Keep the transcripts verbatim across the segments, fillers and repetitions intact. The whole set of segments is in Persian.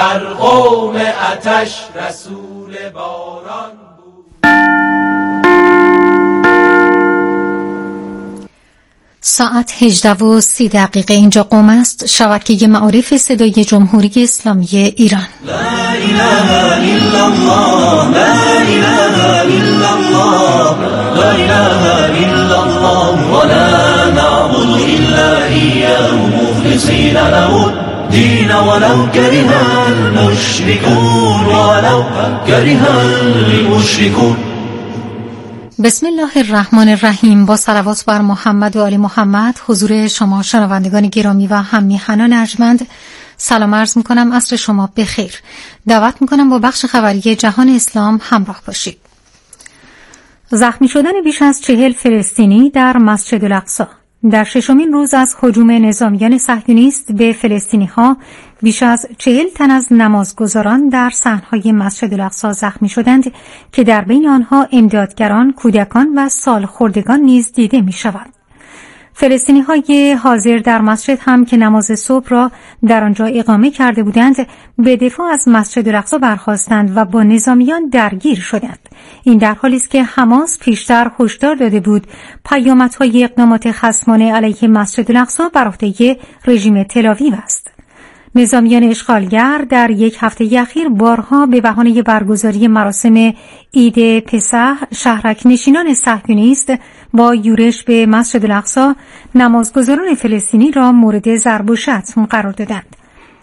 بر قوم آتش رسول باران بود. ساعت هجده و سی دقیقه اینجا قم است. شبکه معارف صدای جمهوری اسلامی ایران. لا اله الا الله لا اله الا الله لا اله الا الله ولا نعبد الا اياه مخلصين له الدين ولو كره المشركون ولو كره المشركون. بسم الله الرحمن الرحیم. با صلوات بر محمد و آل محمد حضور شما شنوندگان گرامی و هم میهنان ارجمند سلام عرض میکنم. عصر شما بخیر. دعوت میکنم با بخش خبری جهان اسلام همراه باشید. زخمی شدن بیش از چهل فلسطینی در مسجد الاقصی. در ششمین روز از هجوم نظامیان صهیونیست به فلسطینی‌ها بیش از چهل تن از نمازگزاران در صحنهای مسجد الاقصی زخمی شدند که در بین آنها امدادگران، کودکان و سالخوردگان نیز دیده می‌شوند. فلسطینی‌های حاضر در مسجد هم که نماز صبح را در آنجا اقامه کرده بودند به دفاع از مسجد الاقصی برخاستند و با نظامیان درگیر شدند. این در حالی است که حماس پیشتر هشدار داده بود پیامدهای اقدامات خصمانه علیه مسجد الاقصی بر عهده رژیم تل‌آویو است. نظامیان اشغالگر در یک هفته اخیر بارها به بهانه برگزاری مراسم عید پسح شهرک نشینان صهیونیست با یورش به مسجد الاقصی نمازگزاران فلسطینی را مورد ضرب و شتم قرار دادند.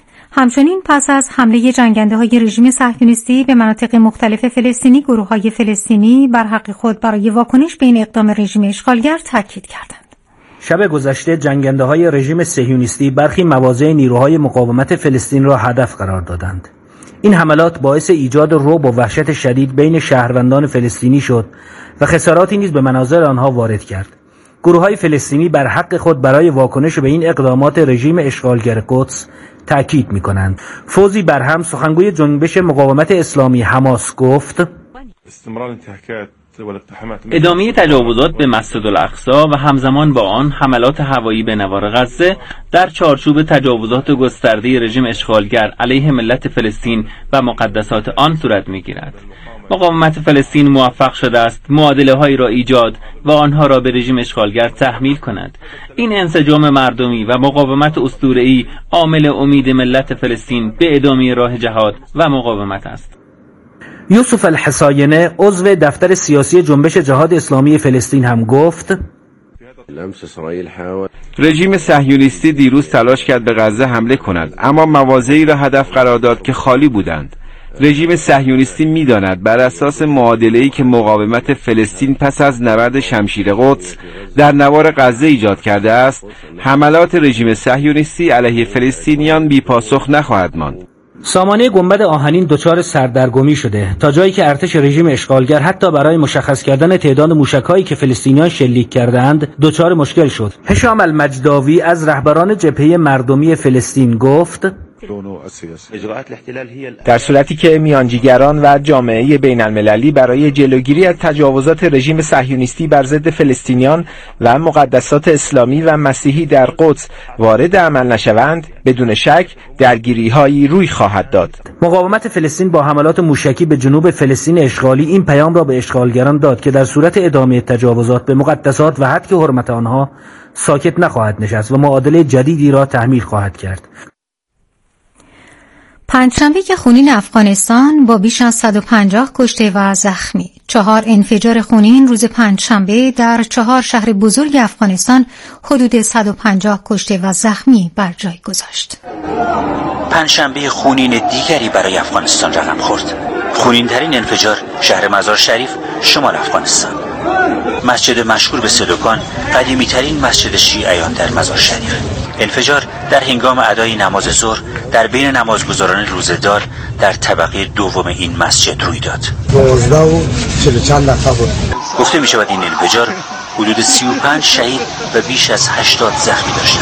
همچنین پس از حمله جنگنده‌های رژیم صهیونیستی به مناطق مختلف فلسطینی، گروه‌های فلسطینی بر حق خود برای واکنش به این اقدام رژیم اشغالگر تاکید کردند. شب گذشته جنگنده‌های رژیم صهیونیستی برخی مواضع نیروهای مقاومت فلسطین را هدف قرار دادند. این حملات باعث ایجاد رعب و وحشت شدید بین شهروندان فلسطینی شد و خساراتی نیز به منازل آنها وارد کرد. گروه‌های فلسطینی بر حق خود برای واکنش به این اقدامات رژیم اشغالگر قدس تاکید می‌کنند. فوزی برهم سخنگوی جنبش مقاومت اسلامی حماس گفت: استمرار انتهاکات ادامه تجاوزات به مسجد الاقصی و همزمان با آن حملات هوایی به نوار غزه در چارچوب تجاوزات گسترده رژیم اشغالگر علیه ملت فلسطین و مقدسات آن صورت می‌گیرد. مقاومت فلسطین موفق شده است معادله‌هایی را ایجاد و آنها را به رژیم اشغالگر تحمیل کند. این انسجام مردمی و مقاومت اسطوره‌ای عامل امید ملت فلسطین به ادامه راه جهاد و مقاومت است. یوسف الحصاینه عضو دفتر سیاسی جنبش جهاد اسلامی فلسطین هم گفت: رژیم صهیونیستی دیروز تلاش کرد به غزه حمله کند، اما مواضعی را هدف قرار داد که خالی بودند. رژیم صهیونیستی می‌داند بر اساس معادله‌ای که مقاومت فلسطین پس از نبرد شمشیر قدس در نوار غزه ایجاد کرده است، حملات رژیم صهیونیستی علیه فلسطینیان بی‌پاسخ نخواهد ماند. سامانه گنبد آهنین دچار سردرگمی شده تا جایی که ارتش رژیم اشغالگر حتی برای مشخص کردن تعداد موشک‌هایی که فلسطینیان شلیک کردند دچار مشکل شد. هشام المجداوی از رهبران جبهه مردمی فلسطین گفت: در صورتی که میانجیگران و جامعه بین المللی برای جلوگیری از تجاوزات رژیم صهیونیستی بر ضد فلسطینیان و مقدسات اسلامی و مسیحی در قدس وارد عمل نشوند، بدون شک درگیری‌هایی روی خواهد داد. مقاومت فلسطین با حملات موشکی به جنوب فلسطین اشغالی این پیام را به اشغالگران داد که در صورت ادامه تجاوزات به مقدسات و حد حرمت آنها ساکت نخواهد نشست و معادله جدیدی را تحمیل خواهد کرد. پنجشنبه خونین افغانستان با بیش از صد و پنجاه کشته و زخمی. چهار انفجار خونین روز پنجشنبه در چهار شهر بزرگ افغانستان حدود صد و پنجاه کشته و زخمی بر جای گذاشت. پنجشنبه خونین دیگری برای افغانستان رقم خورد. خونین ترین انفجار شهر مزار شریف شمال افغانستان. مسجد مشهور به سدوکان قدیمی ترین مسجد شیعیان در مزار شریف. انفجار در هنگام ادای نماز ظهر در بین نمازگزاران روزه‌دار در طبقه دوم این مسجد روی داد. گفته می شود این انفجار حدود سی و پنج شهید و بیش از هشتاد زخمی داشت.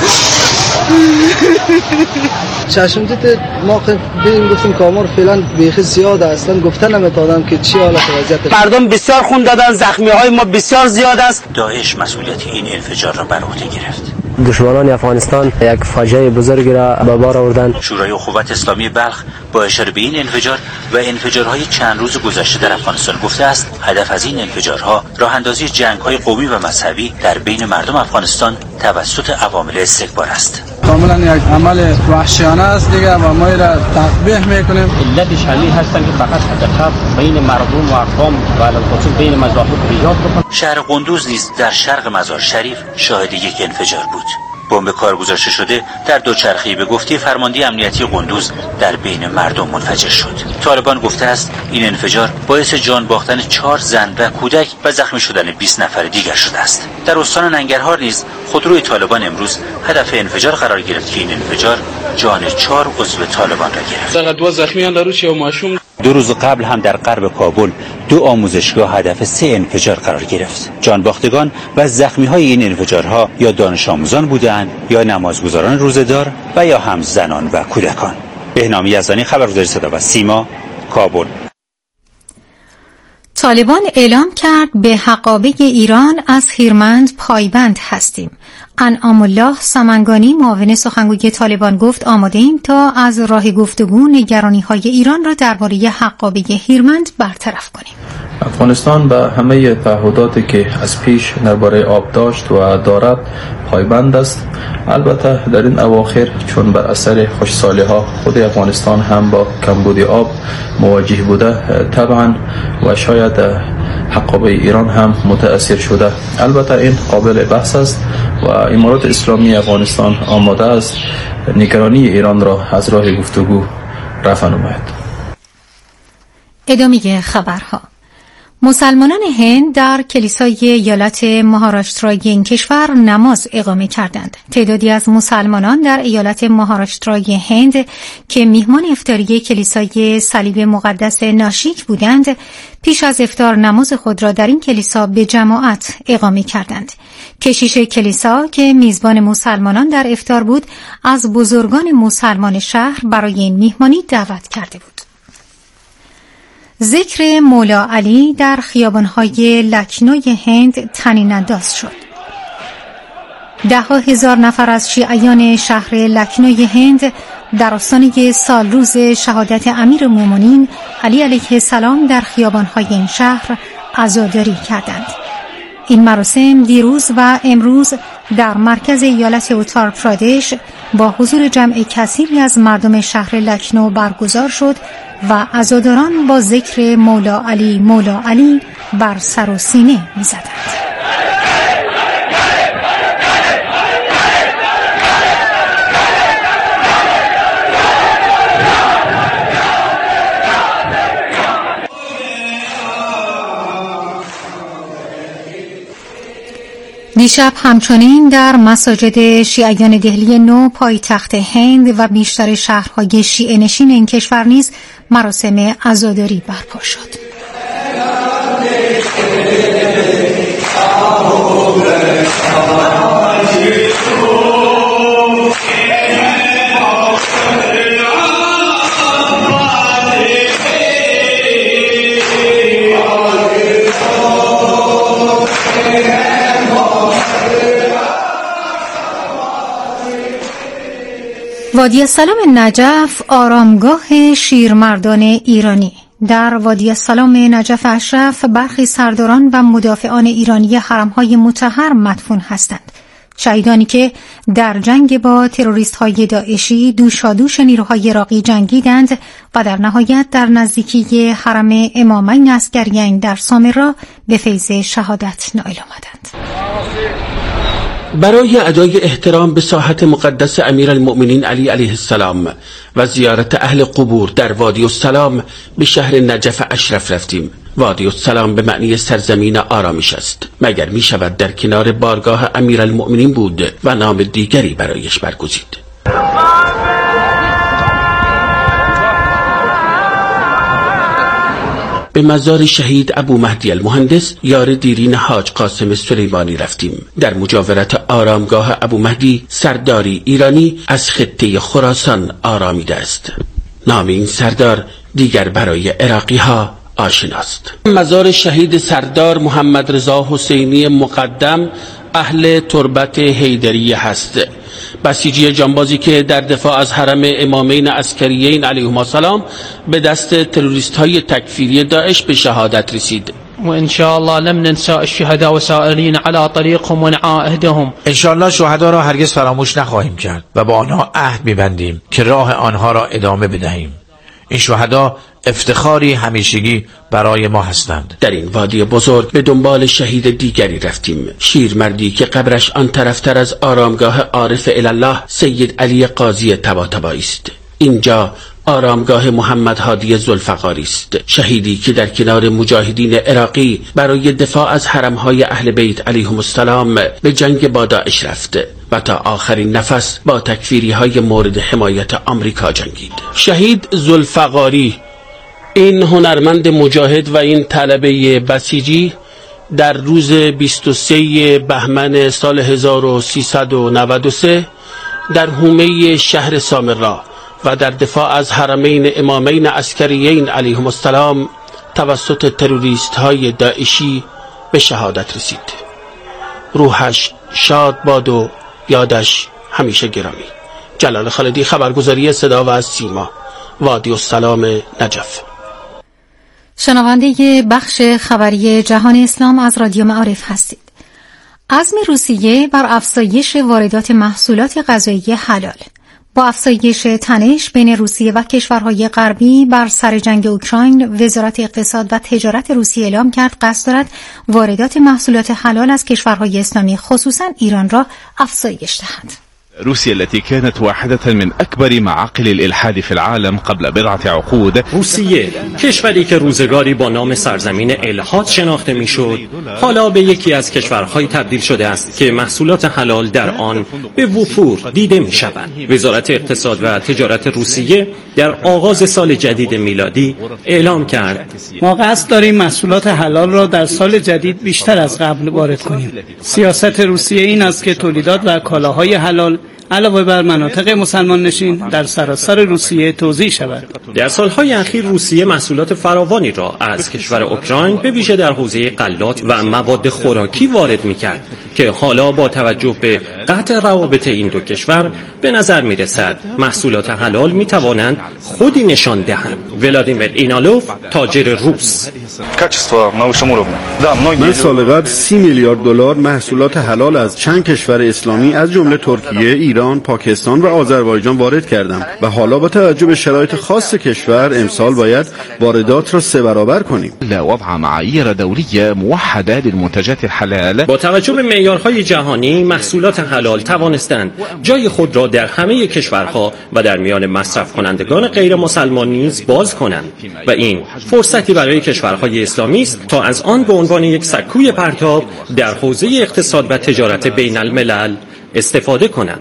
چشم دید ما بریم گفتیم کامار فعلا بیخی زیاده اصلا گفتن نمیتادم که چی حالت وضعیتش. مردم بسیار خون دادن، زخمی های ما بسیار زیاد است. داعش مسئولیت این انفجار را بر عهده گرفت. دشمنان افغانستان یک فاجعه بزرگی را به بار آوردند. شورای اخوت اسلامی بلخ با اشاره به این انفجار و انفجارهای چند روز گذشته در افغانستان گفته است هدف از این انفجارها راه اندازی جنگ‌های قومی و مذهبی در بین مردم افغانستان توسط عوامل استکبار است. کاملا یک عمل وحشیانه است دیگه و ما را تقبیح میکنیم. علتش همین هستن که فقط حداقل بین مردم و اقوام و الخصوص بین مذاهب ایجاد بکنن. شهر قندوز نیز در شرق مزار شریف شاهد یک انفجار بود. بمب کار گذاشته شده در دوچرخه‌ای به گفته فرمانده امنیتی قندوز در بین مردم منفجر شد. طالبان گفته است این انفجار باعث جان باختن چهار زن و کودک و زخمی شدن بیست نفر دیگر شده است. در استان ننگرهار نیز خودروی طالبان امروز هدف انفجار قرار گرفت که این انفجار جان چهار عضو طالبان را گرفت. فقط دو زخمیان در روش و ماشوم. دو روز قبل هم در غرب کابل دو آموزشگاه هدف سه انفجار قرار گرفت. جان باختگان و زخمی های این انفجارها یا دانش آموزان بودند یا نمازگزاران روزه‌دار و یا هم زنان و کودکان. بهنام یزدانی، خبرگزاری صدا و سیما، کابل. طالبان اعلام کرد به حقابه ایران از هیرمند پایبند هستیم. انعام الله سمنگانی معاون سخنگوی طالبان گفت آماده ایم تا از راه گفتگو نگرانی‌های ایران را درباره حقابه هیرمند برطرف کنیم. افغانستان به همه تعهداتی که از پیش درباره آب داشت و دارد پایبند است. البته در این اواخر چون بر اثر خشکسالی‌ها خود افغانستان هم با کمبود آب مواجه بوده، طبعا و شاید حقابه ایران هم متأثر شده. البته این قابل بحث است و امارات اسلامی افغانستان آماده است نگرانی ایران را از راه گفتگو رفع نماید. ادامه خبرها. مسلمانان هند در کلیسای ایالت مهاراشترای این کشور نماز اقامه کردند. تعدادی از مسلمانان در ایالت مهاراشترای هند که میهمان افطاری کلیسای صلیب مقدس ناشیک بودند، پیش از افطار نماز خود را در این کلیسا به جماعت اقامه کردند. کشیش کلیسا که میزبان مسلمانان در افطار بود، از بزرگان مسلمان شهر برای این میهمانی دعوت کرده بود. ذکر مولا علی در خیابان‌های لکنوی هند طنین انداز شد. ده ها هزار نفر از شیعیان شهر لکنوی هند در آستانه سالروز شهادت امیرالمومنین علی علیه السلام در خیابان‌های این شهر عزاداری کردند. این مراسم دیروز و امروز در مرکز ایالت اوتار پرادش با حضور جمع کثیری از مردم شهر لکنو برگزار شد و عزاداران با ذکر مولا علی مولا علی بر سر و سینه می‌زدند. دیشب همچنین در مساجد شیعیان دهلی نو پایتخت هند و بیشتر شهرهای شیعه نشین این کشور نیز مراسم عزاداری برپا شد. وادی السلام نجف آرامگاه شیرمردان ایرانی. در وادی السلام نجف اشرف برخی سرداران و مدافعان ایرانی حرمهای مطهر مدفون هستند. شهیدانی که در جنگ با تروریست‌های داعشی دوشادوش نیروهای عراقی جنگیدند و در نهایت در نزدیکی حرم امامین عسکریین در سامرا به فیض شهادت نائل آمدند. برای ادای احترام به ساحت مقدس امیرالمؤمنین علی علیه السلام و زیارت اهل قبور در وادی السلام به شهر نجف اشرف رفتیم. وادی السلام به معنی سرزمین آرامش است، مگر می شود در کنار بارگاه امیرالمؤمنین بود و نام دیگری برایش برگزید. به مزار شهید ابو مهدی المهندس یار دیرین حاج قاسم سلیمانی رفتیم. در مجاورت آرامگاه ابو مهدی سرداری ایرانی از خطه خراسان آرامیده است. نام این سردار دیگر برای عراقی ها آشناست. مزار شهید سردار محمد رضا حسینی مقدم اهل تربت حیدریه هست. بسیجی جانبازی که در دفاع از حرم امامین عسکریین علیهما السلام به دست تروریست های تکفیری داعش به شهادت رسید. و ان شاء الله لم ننسى الشهداء والسائرين على طريقهم ونعاهدهم. ان شاء الله شهدا را هرگز فراموش نخواهیم کرد و با آنها عهد می‌بندیم که راه آنها را ادامه بدهیم. این شهدا افتخاری همیشگی برای ما هستند. در این وادی بزرگ به دنبال شهید دیگری رفتیم. شیرمردی که قبرش آن طرفتر از آرامگاه عارف الله سید علی قاضی طباطبایی است. اینجا آرامگاه محمد هادی ذوالفقاری است، شهیدی که در کنار مجاهدین عراقی برای دفاع از حرمهای اهل بیت علیهم السلام به جنگ با داعش رفت و تا آخرین نفس با تکفیری های مورد حمایت آمریکا جنگید. شهید ذوالفقاری، این هنرمند مجاهد و این طلبه بسیجی، در روز بیست و سوم بهمن سال هزار و سیصد و نود و سه در حومه شهر سامرا و در دفاع از حرمین امامین عسکریین علیهم السلام توسط تروریست های داعشی به شهادت رسید. روحش شاد باد و یادش همیشه گرامی. جلال خالدی، خبرگزاری صدا و از سیما، وادی السلام، نجف. شنونده بخش خبری جهان اسلام از رادیو معارف هستید. عزم روسیه بر افزایش واردات محصولات غذایی حلال. با افزایش تنش بین روسیه و کشورهای غربی بر سر جنگ اوکراین، وزارت اقتصاد و تجارت روسیه اعلام کرد قصد دارد واردات محصولات حلال از کشورهای اسلامی خصوصا ایران را افزایش دهد. روسيا التي كانت واحدة من أكبر معاقل الإلحاد في العالم قبل بضعة عقود. روسیه، کشوری که روزگاری با نام سرزمین الحاد شناخته میشد، حالا به یکی از کشورهای تبدیل شده است که محصولات حلال در آن به وفور دیده میشوند. وزارت اقتصاد و تجارت روسیه در آغاز سال جدید میلادی اعلام کرد ما قصد داریم محصولات حلال را در سال جدید بیشتر از قبل وارد کنیم. سیاست روسیه این است که تولیدات و کالاهای حلال علاوه بر مناطق مسلمان نشین در سراسر روسیه توزیع شود. در سالهای اخیر روسیه محصولات فراوانی را از کشور اوکراین به ویژه در حوزه غلات و مواد خوراکی وارد می‌کرد که حالا با توجه به قطع روابط این دو کشور به نظر می‌رسد محصولات حلال می‌توانند خودی نشان دهند. ولادیمیر اینالوف، تاجر روس: من سال قبل سی میلیارد دلار محصولات حلال از چند کشور اسلامی از جمله ترکیه، ایران، پاکستان و آذربایجان وارد کردم و حالا با توجه به شرایط خاص کشور امسال باید واردات را سه برابر کنیم. وضع معايير دولية موحدة للمنتجات الحلال. با توجه به معیارهای جهانی، محصولات حلال توانستند جای خود را در همه کشورها و در میان مصرف کنندگان غیر مسلمان نیز باز کنند و این فرصتی برای کشورهای اسلامی است تا از آن به عنوان یک سکوی پرتاب در حوزه اقتصاد و تجارت بین الملل استفاده کنند.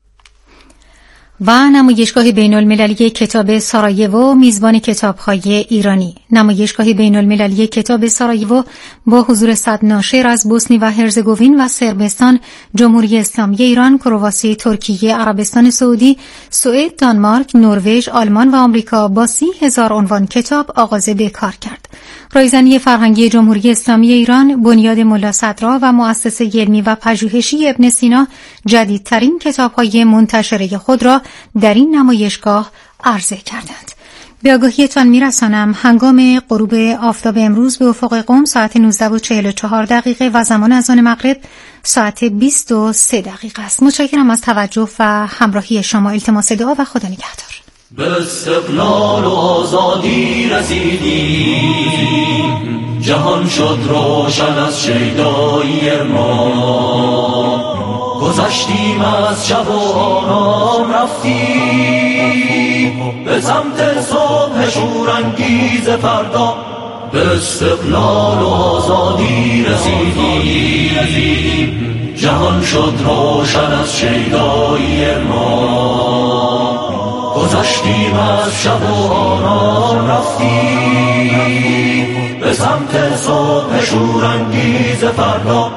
و نمایشگاه بین المللی کتاب سارایوو میزبان کتاب‌های ایرانی. نمایشگاه بین المللی کتاب سارایوو با حضور صد ناشر از بوسنی و هرزگوین و صربستان، جمهوری اسلامی ایران، کرواسی، ترکیه، عربستان سعودی، سوئد، دانمارک، نروژ، آلمان و آمریکا با سی هزار عنوان کتاب آغاز به کار کرد. رایزنی فرهنگی جمهوری اسلامی ایران، بنیاد ملا صدرا و مؤسسه علمی و پژوهشی ابن سینا جدیدترین کتاب‌های منتشره خود را در این نمایشگاه عرضه کردند. به آگاهیتان میرسانم هنگام غروب آفتاب امروز به افق قم ساعت نوزده و چهل و چهار دقیقه و زمان اذان مغرب ساعت بیست و سه دقیقه است. متشکرم از توجه و همراهی شما. التماس دعا و خدا نگهدار. به استقلال و آزادی رسیدیم، جهان شد روشن از شیدایی ما. گذشتیم از شب و آرام رفتیم به سمت صبح شورانگیز فردا. به استقلال و آزادی رسیدیم، جهان شد روشن از شیدایی ما. گذشتیم از شب و آرام رفتیم به سمت صبح شورانگیز فردا.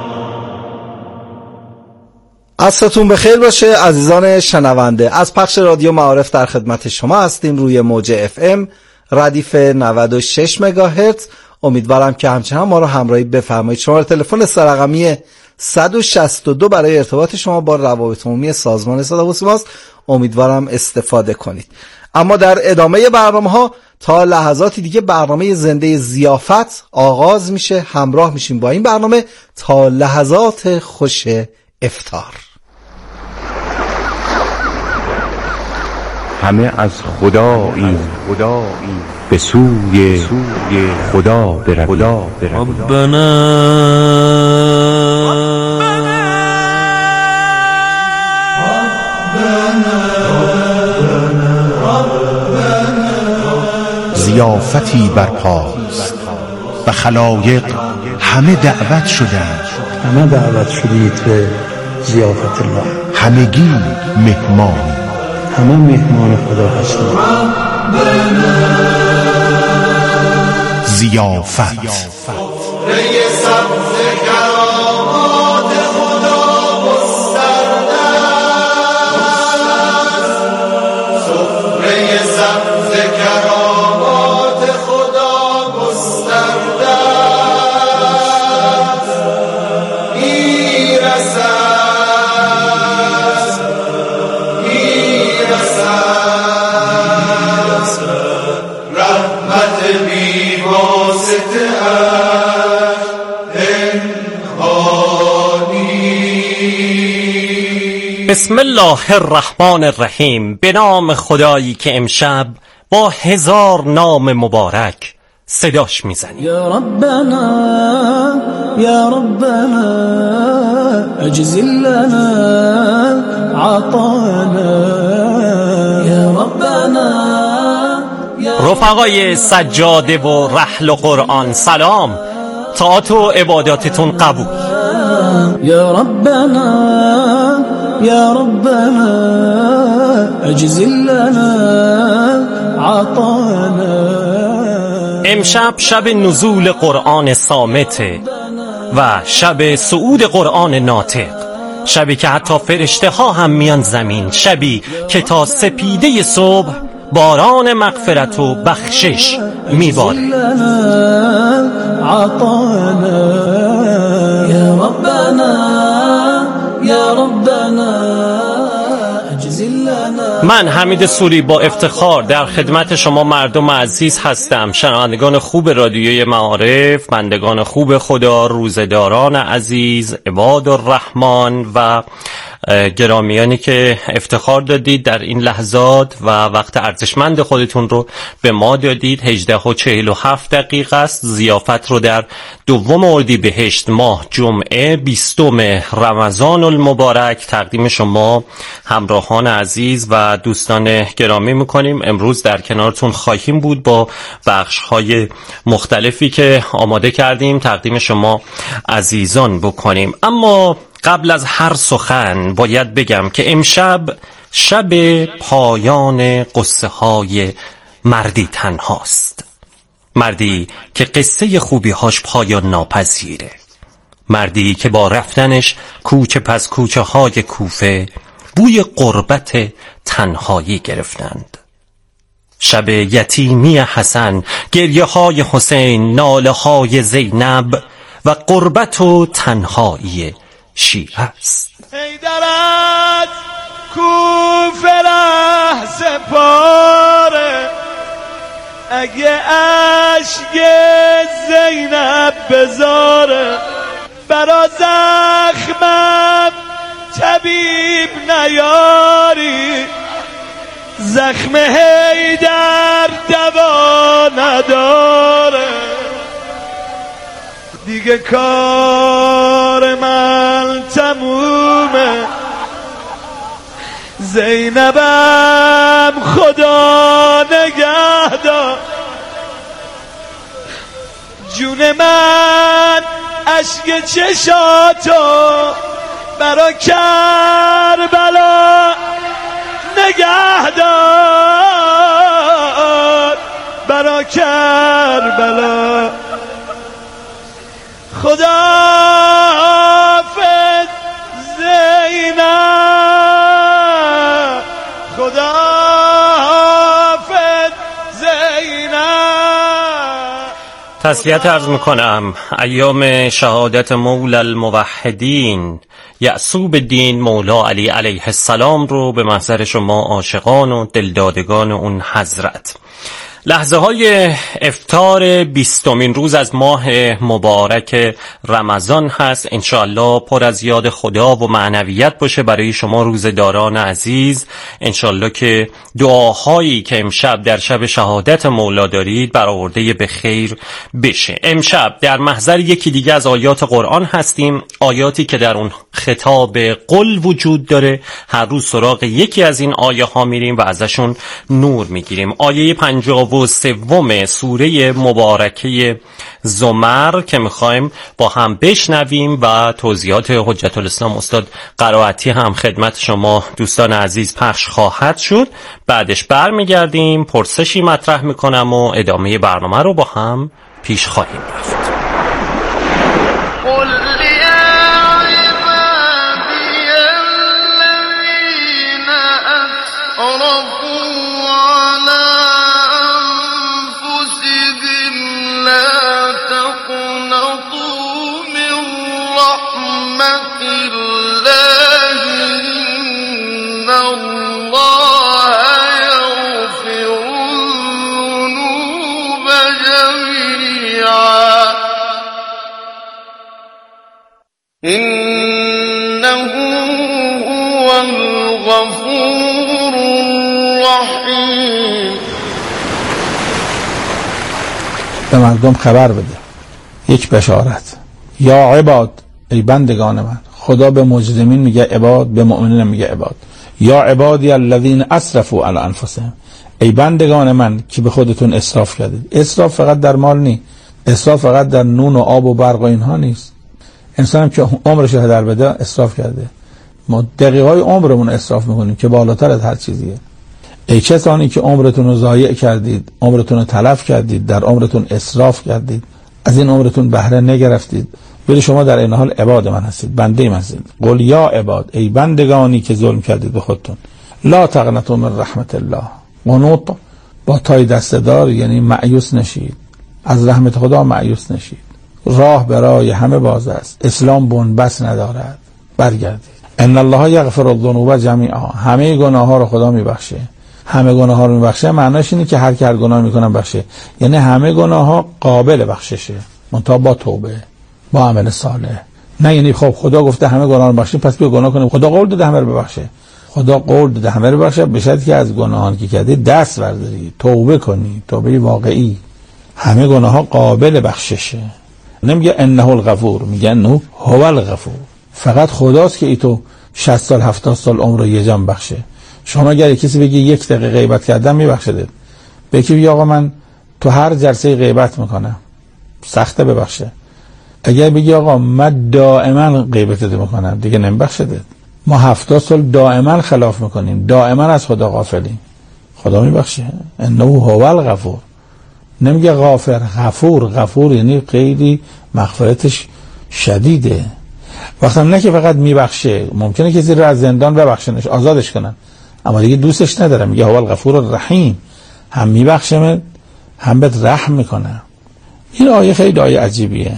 عصرتون بخیر باشه عزیزان شنونده. از پخش رادیو معارف در خدمت شما هستیم روی موج اف ام ردیف نود و شش مگاهرتز. امیدوارم که همچنان ما رو همراهی بفرمایید. شماره تلفن سرقمی صد و شصت و دو برای ارتباط شما با روابط عمومی سازمان صدا و سیما است. امیدوارم استفاده کنید. اما در ادامه برنامه ها تا لحظاتی دیگه برنامه زنده ضیافت آغاز میشه. همراه میشیم با این برنامه تا لحظات خوش افطار. همه از خدایی خدایی به سوی خدا برویم. ربنا ضیافتی برپاست و خلایق همه دعوت شدند. همه دعوت شدید به ضیافت الله. همگی مهمان، همه مهمان خدا هستند. ضیافت بسم الله الرحمن الرحیم. به نام خدایی که امشب با هزار نام مبارک صداش میزنیم. یا ربنا یا ربنا اجزل لنا عطانا یا ربنا. رفقای سجاده و رحل و قرآن سلام، طاعت و عباداتتون قبول. یا ربنا یا ربنا اجزل لنا عطانا. امشب شب نزول قرآن صامته و شب صعود قرآن ناطق، شبی که حتی فرشته ها هم میان زمین، شبی که تا سپیده صبح باران مغفرت و بخشش میباره. یا ربنا یا ربنا اجزل لنا. من حمید سوری با افتخار در خدمت شما مردم عزیز هستم، شنوندگان خوب رادیوی معارف، بندگان خوب خدا، روزداران عزیز، عباد الرحمن و گرامیانی که افتخار دادید در این لحظات و وقت ارزشمند خودتون رو به ما دادید. هجده و چهل و هفت دقیقه است. ضیافت رو در دوم اردیبهشت ماه جمعه بیستم رمضان المبارک تقدیم شما همراهان عزیز و دوستان گرامی میکنیم. امروز در کنارتون خواهیم بود با بخش های مختلفی که آماده کردیم تقدیم شما عزیزان بکنیم. اما قبل از هر سخن باید بگم که امشب شب پایان قصه های مردی تنهاست. مردی که قصه خوبی هاش پایان ناپذیره. مردی که با رفتنش کوچه پس کوچه های کوفه بوی غربت تنهایی گرفتند. شب یتیمی حسن، گریه های حسین، ناله های زینب و غربت و تنهایی شیعه است. ای درت کوفه ره سپاره، اگه عشق زینب بزاره، برا زخمم طبیب نیاری، زخم حیدر دوا نداره. دیگه کار من تمومه، زینبم خدا نگهدار. جون من اشک چشاتو برا کربلا نگهدار، برا کربلا. خدا حافظ زینب، خدا حافظ زینب. تسلیت عرض میکنم. ایام شهادت مولا الموحدین یعصوب الدین مولا علی علیه السلام رو به محضر شما عاشقان و دلدادگان اون حضرت. لحظه های افطار بیستمین روز از ماه مبارک رمضان هست. انشاءالله پر از یاد خدا و معنویت باشه برای شما روزداران عزیز. انشاءالله که دعاهایی که امشب در شب شهادت مولا دارید برآورده به خیر بشه. امشب در محضر یکی دیگه از آیات قرآن هستیم، آیاتی که در اون خطاب قل وجود داره. هر روز سراغ یکی از این آیه ها میریم و ازشون نور میگیریم. آیه پنجاه و سوم سوره مبارکه زمر که میخوایم با هم بشنویم و توضیحات حجت الاسلام استاد قرائتی هم خدمت شما دوستان عزیز پخش خواهد شد. بعدش برمیگردیم، پرسشی مطرح میکنم و ادامه برنامه رو با هم پیش خواهیم رفت. إنه هو الغفور الرحیم. به مردم خبر بده، یک بشارت. یا عباد، ای بندگان من. خدا به مجرمین میگه عباد، به مؤمنین میگه عباد. یا عبادی الذین اسرفوا علی انفسهم، ای بندگان من که به خودتون اسراف کردید. اسراف فقط در مال نیست، اسراف فقط در نون و آب و برق و اینها نیست. انسان هم که عمرش رو هدر بده اسراف کرده. ما دقیقای عمرمون اسراف میکنیم که بالاتر از هر چیزیه. ای کسانی که عمرتون رو ضایع کردید، عمرتون رو تلف کردید، در عمرتون اسراف کردید، از این عمرتون بهره نگرفتید، ولی شما در این حال عباد من هستید، بنده من هستید. قل یا عباد، ای بندگانی که ظلم کردید به خودتون، لا تقنطوا من رحمت الله. قنوط با تای دستدار یعنی مایوس نشید، از رحمت خدا مایوس نشید. راه برای همه باز است، اسلام بنبست ندارد، برگردید. ان الله یغفر الذنوب جمیعا، همه گناه ها رو خدا میبخشه. همه گناه ها رو میبخشه معناش اینه که هر کی هر گناه میکنه بخشه، یعنی همه گناه ها قابل بخششه، منتها با توبه، با عمل صالح. نه یعنی خب خدا گفته همه گناه رو بخشه پس بیا گناه کنیم. خدا قول داده همه رو ببخشه، خدا قول داده همه رو ببخشه به شرطی که از گناهان که کردی دست برداری، توبه کنی، توبه واقعی. همه گناه ها قابل بخششه. نمیگه انه الغفور، میگه انه هو الغفور. فقط خداست که ای تو شصت سال هفتاد سال عمر رو یه جمع بخشه. شما اگر کسی بگی یک دقیقه غیبت کردم میبخشه، بگی بگی آقا من تو هر جلسه غیبت میکنم، سخته ببخشه. اگر بگی آقا من دائما غیبت میکنم، دیگه نمیبخشه. ما هفتاد سال دائما خلاف میکنیم، دائما از خدا غافلیم، خدا میبخشه. انه هو الغفور. نمیگه غافر، غفور. غفور یعنی خیلی مغفرتش شدیده. وقتی نه که فقط میبخشه، ممکنه کسی رو از زندان ببخشنش، آزادش کنن، اما دیگه دوستش نداره. میگه هو الغفور الرحیم، هم میبخشه هم بهت رحم میکنه. این آیه خیلی آیه عجیبیه.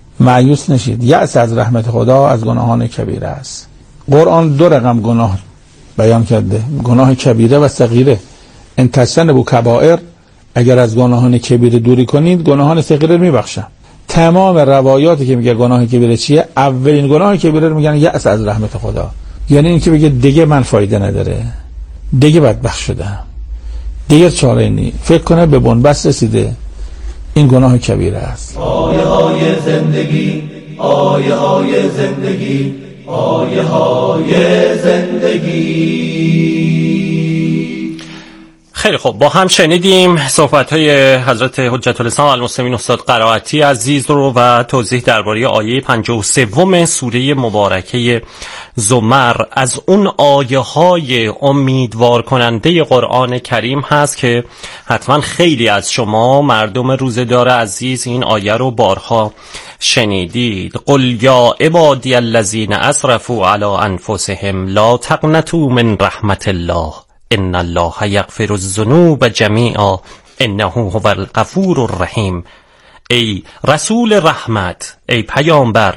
مایوس نشید. یأس از رحمت خدا از گناهان کبیره است. قرآن دو رقم گناه بیان کرده، گناه کبیره و صغیره. ان تجتنبوا کبائر، اگر از گناهان کبیره دوری کنید گناهان صغیره رو میبخشن. تمام روایاتی که میگه گناه کبیره چیه، اولین گناه کبیره رو میگن یأس از رحمت خدا، یعنی این که بگه دیگه من فایده نداره، دیگه بدبخت شدم، دیگه چاره نی، فکر کنه به بنبست رسیده، این گناه کبیره است. آیه های زندگی، آیه های زندگی، آیه های زندگی. خیلی خب، با هم شنیدیم صحبت‌های حضرت حجت الاسلام المسلمین استاد قرائتی عزیز رو و توضیح درباره آیه پنجاه و سوم سوره مبارکه زمر. از اون آیه‌های امیدوار کننده قرآن کریم هست که حتما خیلی از شما مردم روزدار عزیز این آیه رو بارها شنیدید. قل یا عبادی الذین اسرفوا علی انفسهم لا تقنطوا من رحمت الله ان الله یغفر الذنوب جمیعا انه هو الغفور الرحیم. ای رسول رحمت، ای پیامبر،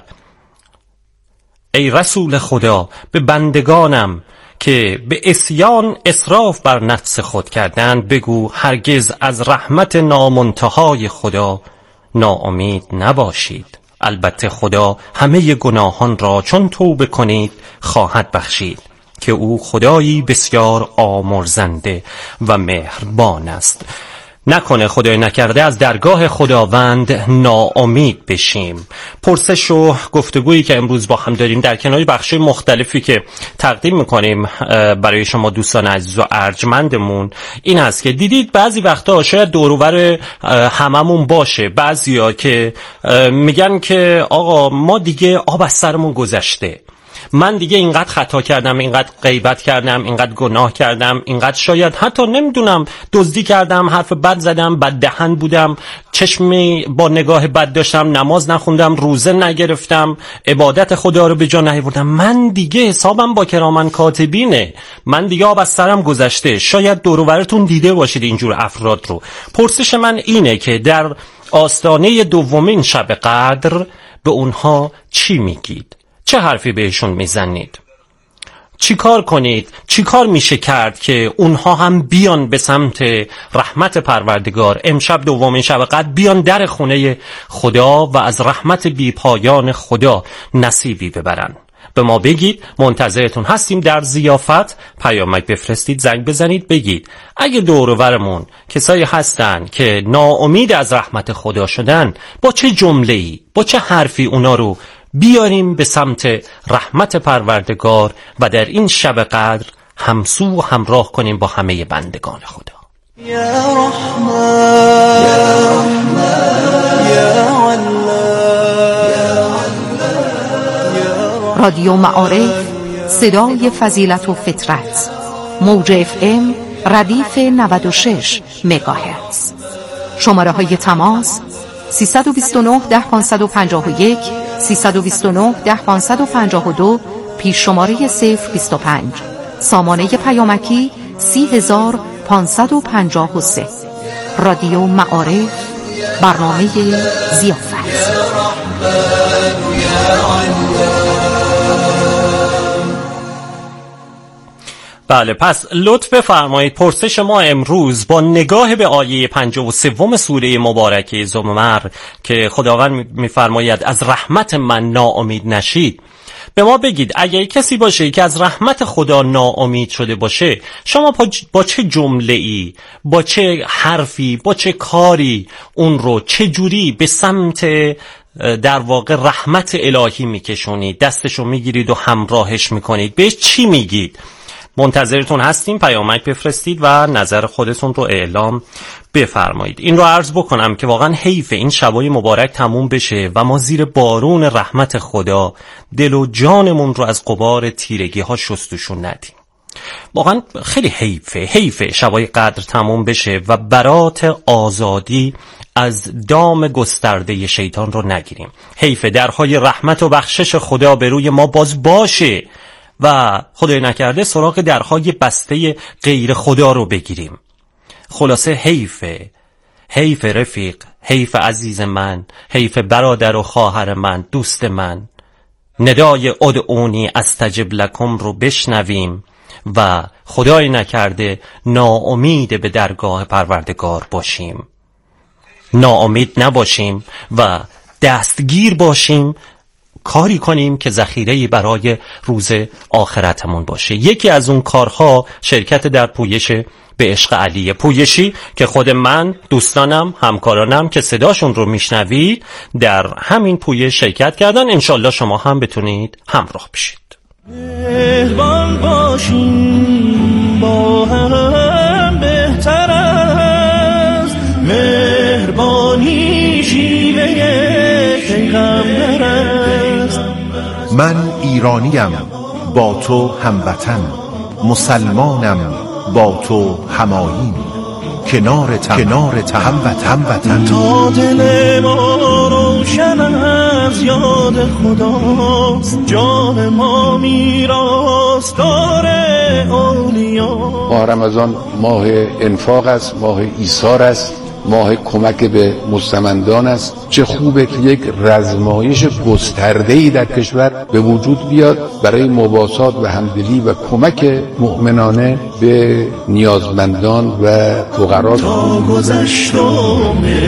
ای رسول خدا، به بندگانم که به عصیان اسراف بر نفس خود کردند بگو هرگز از رحمت نامنتهای خدا ناامید نباشید. البته خدا همه گناهان را چون توبه کنید خواهد بخشید که او خدایی بسیار آمرزنده و مهربان است. نکنه خدای نکرده از درگاه خداوند ناامید بشیم. پرسش و گفتگویی که امروز با هم داریم در کنار بخش مختلفی که تقدیم میکنیم برای شما دوستان عزیز و ارجمندمون این است که دیدید بعضی وقتا شاید دور و بر هممون باشه بعضیا که میگن که آقا ما دیگه آب از سرمون گذشته، من دیگه اینقدر خطا کردم، اینقدر غیبت کردم، اینقدر گناه کردم، اینقدر شاید حتی نمیدونم دزدی کردم، حرف بد زدم، بد دهن بودم، چشمی با نگاه بد داشتم، نماز نخوندم، روزه نگرفتم، عبادت خدا رو به جا نیاوردم، من دیگه حسابم با کرامن کاتبینه، من دیگه آب از سرم گذشته. شاید دور و برتون دیده باشید اینجور افراد رو. پرسش من اینه که در آستانه دومین شب قدر به اونها چی میگید؟ چه حرفی بهشون میزنید؟ چی کار کنید؟ چی کار میشه کرد که اونها هم بیان به سمت رحمت پروردگار امشب دومین شب قدر بیان در خونه خدا و از رحمت بیپایان خدا نصیبی ببرن؟ به ما بگید، منتظرتون هستیم. در ضیافت پیامک بفرستید، زنگ بزنید، بگید اگه دور و برمون کسایی هستن که ناامید از رحمت خدا شدن، با چه جمله‌ای، با چه حرفی اونا رو بیاریم به سمت رحمت پروردگار و در این شب قدر همسو و همراه کنیم با همه بندگان خدا. یا رحمن یا رحمن یا الله. رادیو معارف، صدای فضیلت و فطرت، موج اف ام ردیف نود و شش مگاهرتز. شماره های تماس سیصد و بیست و نه ده پانصد و پنجاه و یک، سیصد و بیست و نه ده پانصد و پنجاه و دو، پیش شماره صفر بیست و پنج، سامانه پیامکی سی هزار پانصد و پنجاه و سه. رادیو معارف، برنامه ضیافت. بله، پس لطف بفرمایید پرسش ما امروز با نگاه به آیه پنجاه و سوم سوره مبارکه زمر که خداوند میفرماید از رحمت من ناامید نشید، به ما بگید اگه کسی باشه که از رحمت خدا ناامید شده باشه، شما با چه جمله‌ای، با چه حرفی، با چه کاری اون رو چه جوری به سمت در واقع رحمت الهی میکشونید، دستشو میگیرید و همراهش میکنید، بهش چی میگید؟ منتظرتون هستیم، پیامک بفرستید و نظر خودتون رو اعلام بفرمایید. این رو عرض بکنم که واقعا حیف این شبای مبارک تموم بشه و ما زیر بارون رحمت خدا دل و جانمون رو از غبار تیرگی ها شستشون ندیم. واقعا خیلی حیفه حیفه شبای قدر تموم بشه و برات آزادی از دام گسترده شیطان رو نگیریم. حیفه درهای رحمت و بخشش خدا به روی ما باز باشه و خدای نکرده سراغ درهای بسته غیر خدا رو بگیریم. خلاصه حیفه حیف رفیق، حیف عزیز من، حیف برادر و خواهر من، دوست من. ندای ادعونی استجب لکم رو بشنویم و خدای نکرده ناامید به درگاه پروردگار باشیم، ناامید نباشیم و دستگیر باشیم، کاری کنیم که ذخیره‌ای برای روز آخرتمون باشه. یکی از اون کارها شرکت در پویش به عشق علی، پویشی که خود من، دوستانم، همکارانم که صداشون رو میشنوید در همین پویش شرکت کردن. انشالله شما هم بتونید همراه بشید. مهربان باشیم با هم بهتر است، مهربانی شیوه پیغمبر است. من ایرانیم با تو هموطن، مسلمانم با تو همایین، کنارتم کنارتم هموطن. تا دل ما روشن از یاد خداست، جان ما میراث داره اولیا. ماه رمضان ماه انفاق است، ماه ایثار است، ماه کمک به مستمندان است. چه خوبه که یک رزمایش گسترده‌ای در کشور به وجود بیاد برای مواسات و همدلی و کمک مؤمنانه به نیازمندان و فقرا.